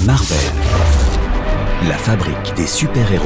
Marvel, la fabrique des super-héros.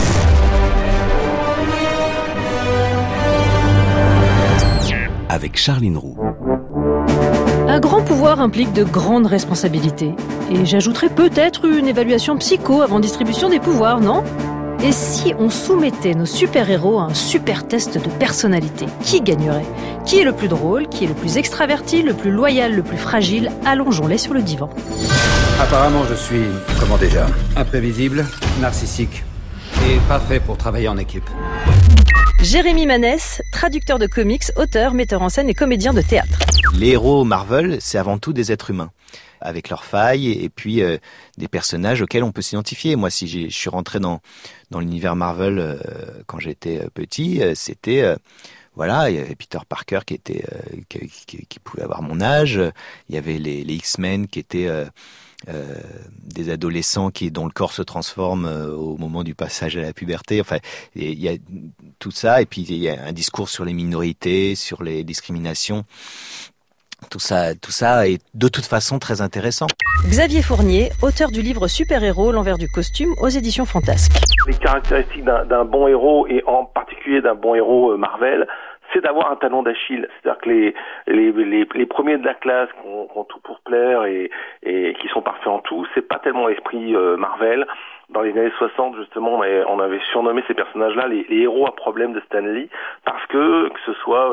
Avec Charline Roux. Un grand pouvoir implique de grandes responsabilités. Et j'ajouterais peut-être une évaluation psycho avant distribution des pouvoirs, non ? Et si on soumettait nos super-héros à un super test de personnalité, qui gagnerait ? Qui est le plus drôle ? Qui est le plus extraverti ? Le plus loyal ? Le plus fragile ? Allongeons-les sur le divan. Apparemment, je suis, comment déjà, imprévisible, narcissique et pas fait pour travailler en équipe. Jérémy Manès, traducteur de comics, auteur, metteur en scène et comédien de théâtre. Les héros Marvel, c'est avant tout des êtres humains, avec leurs failles et puis des personnages auxquels on peut s'identifier. Moi, si je suis rentré dans l'univers Marvel quand j'étais petit, c'était... Voilà, il y avait Peter Parker qui pouvait avoir mon âge. Il y avait les X-Men qui étaient des adolescents dont le corps se transforme au moment du passage à la puberté. Enfin, il y a tout ça. Et puis il y a un discours sur les minorités, sur les discriminations. Tout ça est de toute façon très intéressant. Xavier Fournier, auteur du livre Super-héros, l'envers du costume, aux éditions Fantasque. Les caractéristiques d'un bon héros, et en particulier d'un bon héros Marvel, c'est d'avoir un talon d'Achille. C'est-à-dire que les premiers de la classe qui ont tout pour plaire et qui sont parfaits en tout, c'est pas tellement l'esprit Marvel. Dans les années 60, justement, on avait surnommé ces personnages-là les héros à problème de Stan Lee, parce que ce soit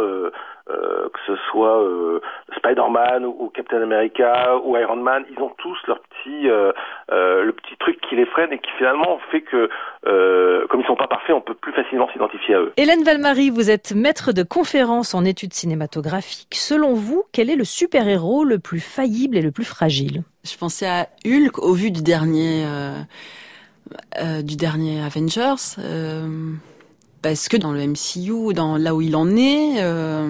Spider-Man ou Captain America ou Iron Man, ils ont tous le petit truc qui les freine et qui finalement fait que, comme ils sont pas parfaits, on peut plus facilement s'identifier à eux. Hélène Valmarie, vous êtes maître de conférences en études cinématographiques. Selon vous, quel est le super-héros le plus faillible et le plus fragile ? Je pensais à Hulk au vu du dernier Avengers, parce que dans le MCU, là où il en est,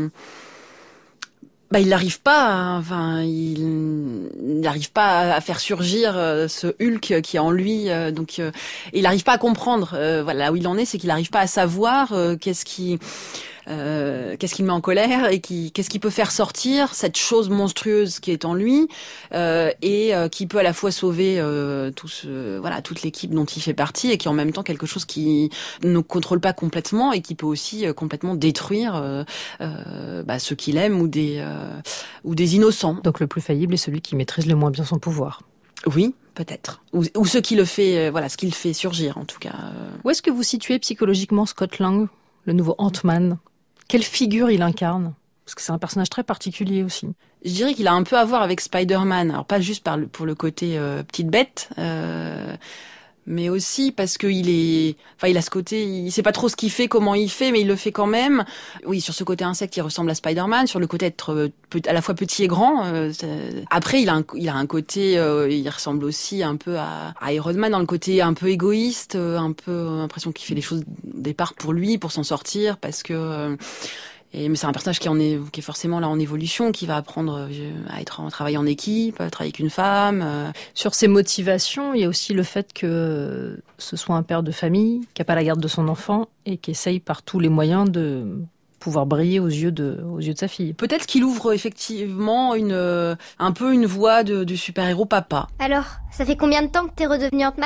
il n'arrive pas, il n'arrive pas à faire surgir ce Hulk qui est en lui, donc il n'arrive pas à comprendre. Là où il en est, c'est qu'il n'arrive pas à savoir qu'est-ce qui le met en colère et qu'est-ce qui peut faire sortir cette chose monstrueuse qui est en lui et qui peut à la fois sauver toute l'équipe dont il fait partie et qui est en même temps quelque chose qui ne contrôle pas complètement et qui peut aussi complètement détruire ceux qu'il aime ou des innocents. Donc le plus faillible est celui qui maîtrise le moins bien son pouvoir. Oui, peut-être. Ou ce qui le fait, ce qui le fait surgir en tout cas. Où est-ce que vous situez psychologiquement Scott Lang, le nouveau Ant-Man ? Quelle figure il incarne ? Parce que c'est un personnage très particulier aussi. Je dirais qu'il a un peu à voir avec Spider-Man. Alors pas juste pour le côté petite bête, mais aussi parce il a ce côté, il sait pas trop ce qu'il fait, comment il fait, mais il le fait quand même. Oui, sur ce côté insecte, il ressemble à Spider-Man. Sur le côté être à la fois petit et grand. Après, il a un côté, il ressemble aussi un peu à Iron Man dans le côté un peu égoïste, un peu l'impression qu'il fait les choses au départ pour lui, pour s'en sortir, parce que. Mais c'est un personnage qui est forcément là en évolution, qui va apprendre à travailler en équipe, à travailler avec une femme. Sur ses motivations, il y a aussi le fait que ce soit un père de famille, qui n'a pas la garde de son enfant et qui essaye par tous les moyens de pouvoir briller aux yeux de sa fille. Peut-être qu'il ouvre effectivement un peu une voie du super-héros papa. Alors, ça fait combien de temps que t'es redevenu Ant-Man ?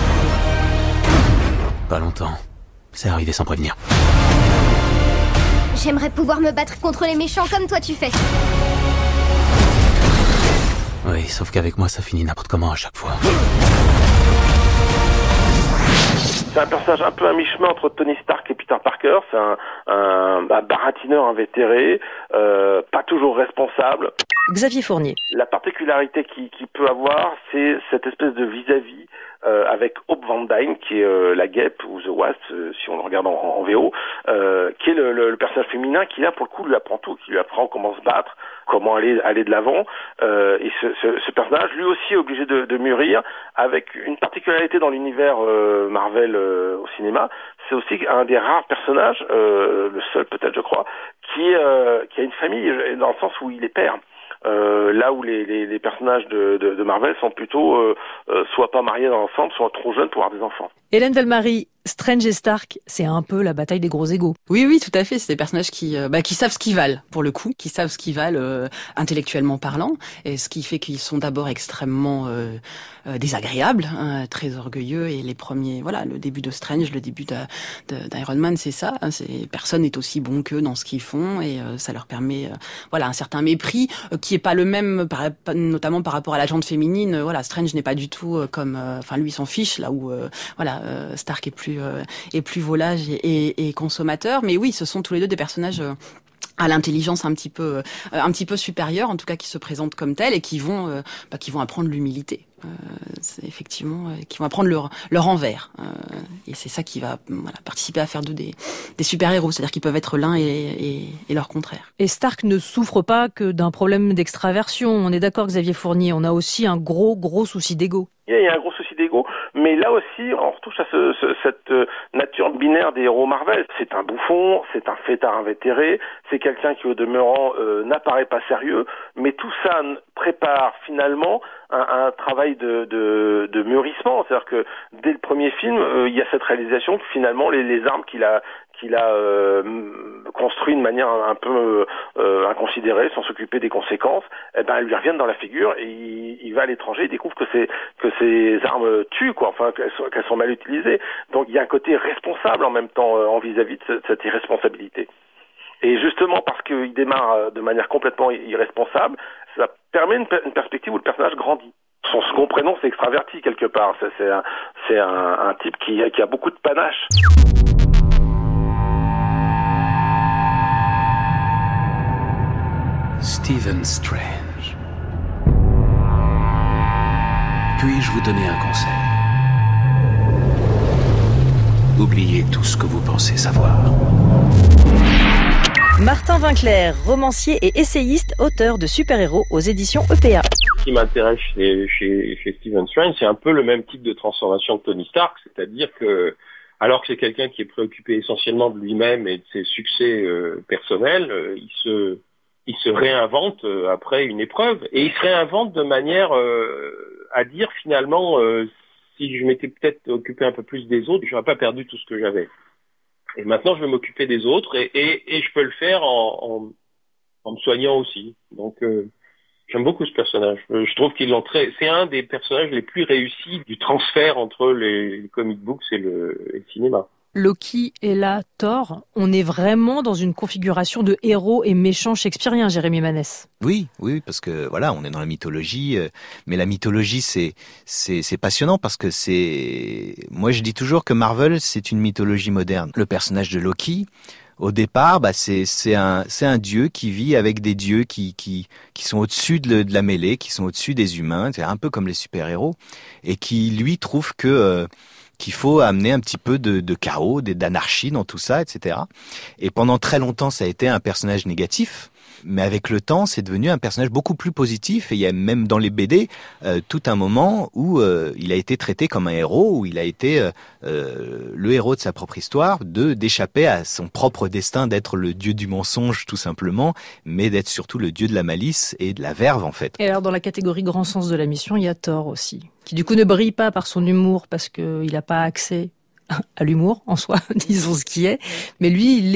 Pas longtemps. C'est arrivé sans prévenir. J'aimerais pouvoir me battre contre les méchants comme toi tu fais. Oui, sauf qu'avec moi ça finit n'importe comment à chaque fois. C'est un personnage un peu à mi-chemin entre Tony Stark et Peter Parker. C'est un baratineur invétéré, pas toujours responsable. Xavier Fournier. La particularité qu'il peut avoir, c'est cette espèce de vis-à-vis avec Hope Van Dyne, qui est la guêpe ou The Wasp, si on le regarde en VO, qui est le personnage féminin qui là pour le coup lui apprend tout, qui lui apprend comment se battre, comment aller de l'avant. Et ce personnage, lui aussi, est obligé de mûrir, avec une particularité dans l'univers Marvel au cinéma. C'est aussi un des rares personnages, le seul peut-être je crois, qui a une famille dans le sens où il est père. Là où les personnages de Marvel sont plutôt soit pas mariés dans l'ensemble, soit trop jeunes pour avoir des enfants. Hélène Valmarie, Strange et Stark, c'est un peu la bataille des gros égos. Oui, tout à fait. C'est des personnages qui savent ce qu'ils valent, pour le coup, qui savent ce qu'ils valent intellectuellement parlant, et ce qui fait qu'ils sont d'abord extrêmement désagréables, très orgueilleux. Et les premiers, le début de Strange, le début d'Iron Man, c'est ça. Personne n'est aussi bon qu'eux dans ce qu'ils font, et ça leur permet, un certain mépris qui est pas le même, notamment par rapport à la gente féminine. Strange n'est pas du tout comme, lui, il s'en fiche, là où, Stark est plus volage et consommateur. Mais oui, ce sont tous les deux des personnages à l'intelligence un petit peu supérieure, en tout cas qui se présentent comme tels et qui vont apprendre l'humilité. C'est effectivement qui vont apprendre leur envers. Et c'est ça qui va participer à faire d'eux des super-héros, c'est-à-dire qu'ils peuvent être l'un et leur contraire. Et Stark ne souffre pas que d'un problème d'extraversion. On est d'accord, Xavier Fournier, on a aussi un gros souci d'ego. Il y a un gros souci d'ego, mais là aussi, on retouche à cette nature binaire des héros Marvel. C'est un bouffon, c'est un fêtard invétéré, c'est quelqu'un qui, au demeurant, n'apparaît pas sérieux, mais tout ça prépare finalement un travail de mûrissement. C'est-à-dire que dès le premier film, il y a cette réalisation que finalement les armes qu'il a construit de manière un peu inconsidérée, sans s'occuper des conséquences, elles lui reviennent dans la figure, et il va à l'étranger, il découvre que ces armes tuent, qu'elles sont mal utilisées. Donc il y a un côté responsable en même temps en vis-à-vis de cette irresponsabilité. Et justement parce qu'il démarre de manière complètement irresponsable, ça permet une perspective où le personnage grandit. Son second prénom, c'est extraverti quelque part. C'est un type qui a beaucoup de panache. Stephen Strange. Puis-je vous donner un conseil? Oubliez tout ce que vous pensez savoir. Martin Winkler, romancier et essayiste, auteur de super-héros aux éditions EPA. Ce qui m'intéresse chez Stephen Strange, c'est un peu le même type de transformation que Tony Stark, c'est-à-dire que, alors que c'est quelqu'un qui est préoccupé essentiellement de lui-même et de ses succès personnels, il se réinvente après une épreuve, et il se réinvente de manière à dire finalement, si je m'étais peut-être occupé un peu plus des autres, j'aurais pas perdu tout ce que j'avais. Et maintenant, je vais m'occuper des autres, et je peux le faire en me soignant aussi. Donc, j'aime beaucoup ce personnage. Je trouve c'est un des personnages les plus réussis du transfert entre les comic books et le cinéma. Loki et là Thor, on est vraiment dans une configuration de héros et méchants shakespeariens, Jérémy Manès. Oui, parce que on est dans la mythologie, mais la mythologie c'est passionnant parce que moi je dis toujours que Marvel c'est une mythologie moderne. Le personnage de Loki, au départ, c'est un dieu qui vit avec des dieux qui sont au-dessus de la mêlée, qui sont au-dessus des humains, c'est un peu comme les super-héros, et qui lui trouve qu'il faut amener un petit peu de chaos, d'anarchie dans tout ça, etc. Et pendant très longtemps, ça a été un personnage négatif, mais avec le temps, c'est devenu un personnage beaucoup plus positif, et il y a même dans les BD tout un moment où il a été traité comme un héros, où il a été le héros de sa propre histoire, d'échapper à son propre destin, d'être le dieu du mensonge tout simplement, mais d'être surtout le dieu de la malice et de la verve en fait. Et alors dans la catégorie grand sens de la mission, il y a Thor aussi, qui du coup ne brille pas par son humour parce qu'il n'a pas accès à l'humour en soi, disons ce qui est. Mais lui, il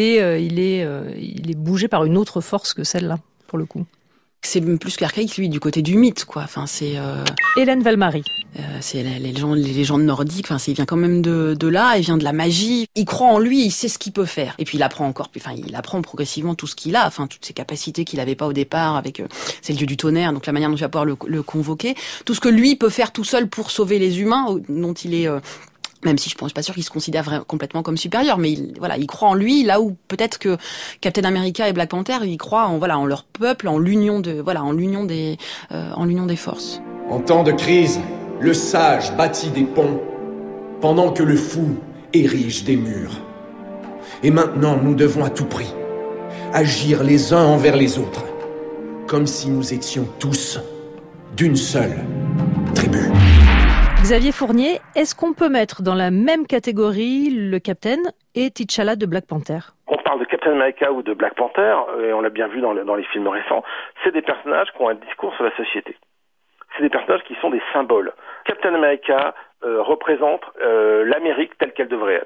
est bougé par une autre force que celle-là, pour le coup. C'est plus l'archaïque, lui, du côté du mythe, quoi. Enfin, c'est Hélène Valmarie. C'est les légendes nordiques. Enfin, il vient quand même de là. Il vient de la magie. Il croit en lui. Il sait ce qu'il peut faire. Et puis il apprend il apprend progressivement tout ce qu'il a. Enfin, toutes ces capacités qu'il n'avait pas au départ. Avec c'est le dieu du tonnerre. Donc la manière dont il va pouvoir le convoquer. Tout ce que lui peut faire tout seul pour sauver les humains, dont il est même si je suis pas sûr qu'il se considère complètement comme supérieur, mais il croit en lui, là où peut-être que Captain America et Black Panther, ils croient en leur peuple, en l'union des forces. En temps de crise, le sage bâtit des ponts, pendant que le fou érige des murs. Et maintenant, nous devons à tout prix agir les uns envers les autres, comme si nous étions tous d'une seule tribu. Xavier Fournier, est-ce qu'on peut mettre dans la même catégorie le Captain et T'Challa de Black Panther? On parle de Captain America ou de Black Panther, et on l'a bien vu dans les films récents, c'est des personnages qui ont un discours sur la société. C'est des personnages qui sont des symboles. Captain America représente l'Amérique telle qu'elle devrait être.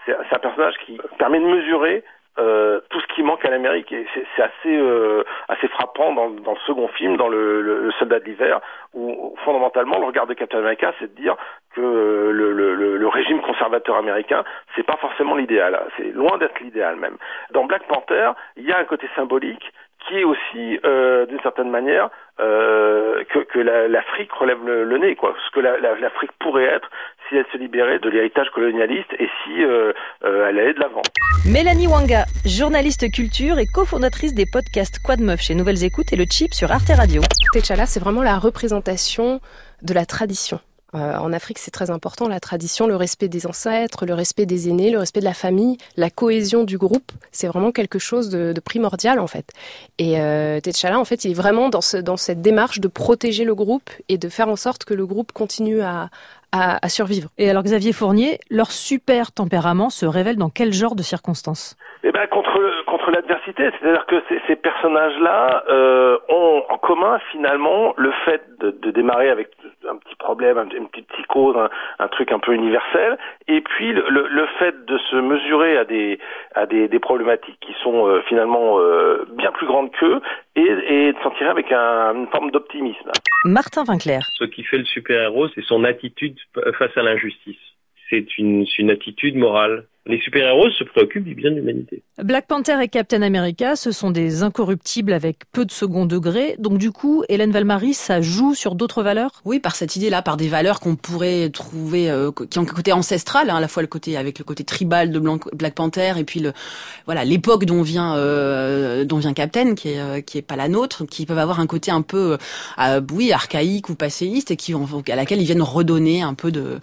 c'est un personnage qui permet de mesurer tout ce qui manque à l'Amérique, et c'est assez frappant dans le second film, dans le Soldat de l'hiver, où fondamentalement le regard de Captain America, c'est de dire que le régime conservateur américain, c'est pas forcément l'idéal, c'est loin d'être l'idéal même. Dans Black Panther, il y a un côté symbolique qui est aussi d'une certaine manière que l'Afrique relève le nez, quoi. Ce que l'Afrique pourrait être si elle se libérait de l'héritage colonialiste et si elle allait de l'avant. Mélanie Wanga, journaliste culture et cofondatrice des podcasts Quad Meuf chez Nouvelles Écoutes et Le Chip sur Arte Radio. T'Challa, c'est vraiment la représentation de la tradition. En Afrique, c'est très important, la tradition, le respect des ancêtres, le respect des aînés, le respect de la famille, la cohésion du groupe. C'est vraiment quelque chose de primordial, en fait. Et T'Challa, en fait, il est vraiment dans cette démarche de protéger le groupe et de faire en sorte que le groupe continue à survivre. Et alors, Xavier Fournier, leur super tempérament se révèle dans quel genre de circonstances ? Eh ben, contre l'adversité, c'est-à-dire que ces personnages-là ont en commun finalement le fait de démarrer avec un petit problème, une petite psychose, un truc un peu universel, et puis le fait de se mesurer à des problématiques qui sont finalement bien plus grandes qu'eux, et de s'en tirer avec une forme d'optimisme. Martin Winkler. Ce qui fait le super-héros, c'est son attitude face à l'injustice. C'est une attitude morale. Les super-héros se préoccupent du bien de l'humanité. Black Panther et Captain America, ce sont des incorruptibles avec peu de second degré. Donc du coup, Hélène Valmaris, ça joue sur d'autres valeurs ? Oui, par cette idée-là, par des valeurs qu'on pourrait trouver, qui ont un côté ancestral, à la fois le côté tribal de Black Panther, et puis l'époque dont vient Captain, qui est pas la nôtre, qui peuvent avoir un côté un peu, archaïque ou passéiste, et à laquelle ils viennent redonner un peu de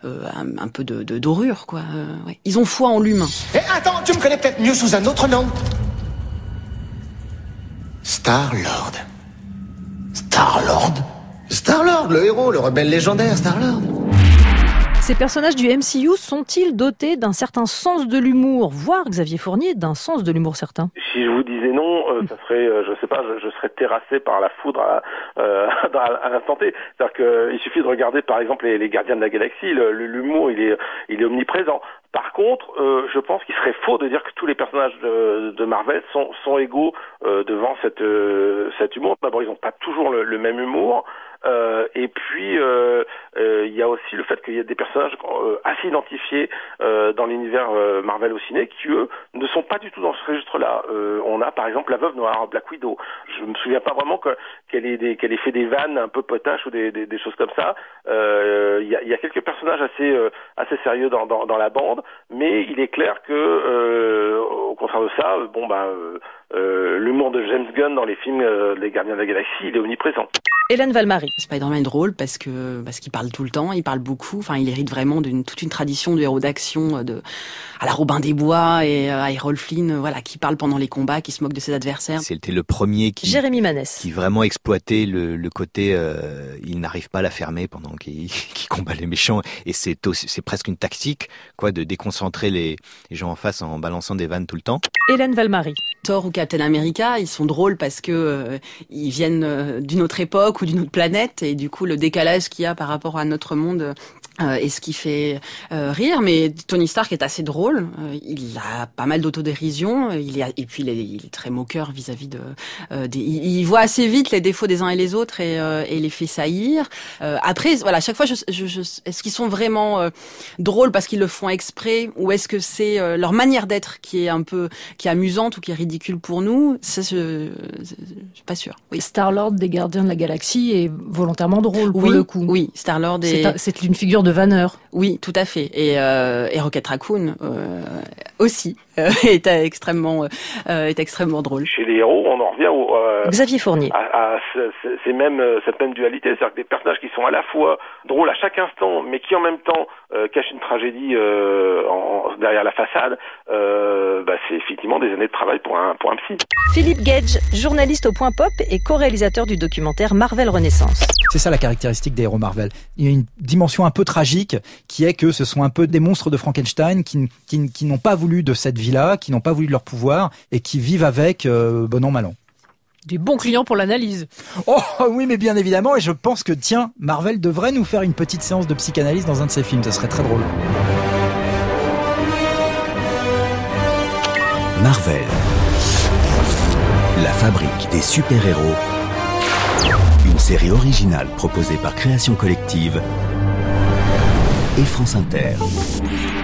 dorure, quoi. Ouais. Ils ont foi en l'humain. Eh, attends, tu me connais peut-être mieux sous un autre nom. Star-Lord. Star-Lord, le héros, le rebelle légendaire, Star-Lord. Ces personnages du MCU sont-ils dotés d'un certain sens de l'humour, voire, Xavier Fournier, d'un sens de l'humour certain ? Si je vous disais non, ça serait, je sais pas, je serais terrassé par la foudre à l'instant T. C'est-à-dire qu'il suffit de regarder, par exemple, les Gardiens de la Galaxie, l'humour, il est omniprésent. Par contre, je pense qu'il serait faux de dire que tous les personnages de Marvel sont égaux devant cet humour. D'abord, ils n'ont pas toujours le même humour. Et puis il y a aussi le fait qu'il y a des personnages assez identifiés dans l'univers Marvel au ciné qui eux ne sont pas du tout dans ce registre-là. On a par exemple la Veuve Noire, Black Widow. Je me souviens pas vraiment qu'elle ait fait des vannes un peu potaches ou des choses comme ça. Il y a quelques personnages assez sérieux dans la bande, mais il est clair que au contraire de ça, l'humour de James Gunn dans les films Les Gardiens de la Galaxie, il est omniprésent. Hélène Valmaris. Spider-Man est drôle parce qu'il parle tout le temps, il parle beaucoup. Enfin, il hérite vraiment toute une tradition de héros d'action à la Robin des Bois et à Errol Flynn, qui parle pendant les combats, qui se moque de ses adversaires. C'était le premier Jérémy Manès, qui vraiment exploitait le côté il n'arrive pas à la fermer pendant qu'il combat les méchants, et c'est presque une tactique de déconcentrer les gens en face en balançant des vannes tout le temps. Hélène Valmaris. Thor ou Captain America, ils sont drôles parce que ils viennent d'une autre époque ou d'une autre planète, et du coup le décalage qu'il y a par rapport à notre monde est ce qui fait rire. Mais Tony Stark est assez drôle, il a pas mal d'autodérision, et puis il est très moqueur vis-à-vis il voit assez vite les défauts des uns et les autres et les fait saillir. Après chaque fois est-ce qu'ils sont vraiment drôles parce qu'ils le font exprès, ou est-ce que c'est leur manière d'être qui est amusante ou qui est ridicule pour nous? Ça, je suis pas sûre. Oui. Star-Lord des Gardiens de la Galaxie est volontairement drôle pour le coup. Oui, Star-Lord c'est une figure de vanneur. Oui, tout à fait. Et Rocket Raccoon aussi est extrêmement drôle. Chez les héros, on en revient Xavier Fournier. À cette même dualité, c'est-à-dire que des personnages qui sont à la fois drôles à chaque instant, mais qui en même temps cachent une tragédie derrière la façade. C'est effectivement des années de travail pour un psy. Philippe Gage, journaliste au Point Pop et co-réalisateur du documentaire Marvel Renaissance. C'est ça la caractéristique des héros Marvel. Il y a une dimension un peu tragique qui est que ce sont un peu des monstres de Frankenstein qui n'ont pas voulu de cette vie-là, qui n'ont pas voulu de leur pouvoir et qui vivent avec bon an mal an. Du bon client pour l'analyse. Oh oui, mais bien évidemment, et je pense que Marvel devrait nous faire une petite séance de psychanalyse dans un de ses films, ça serait très drôle. Marvel. La fabrique des super-héros. Une série originale proposée par Création Collective et France Inter.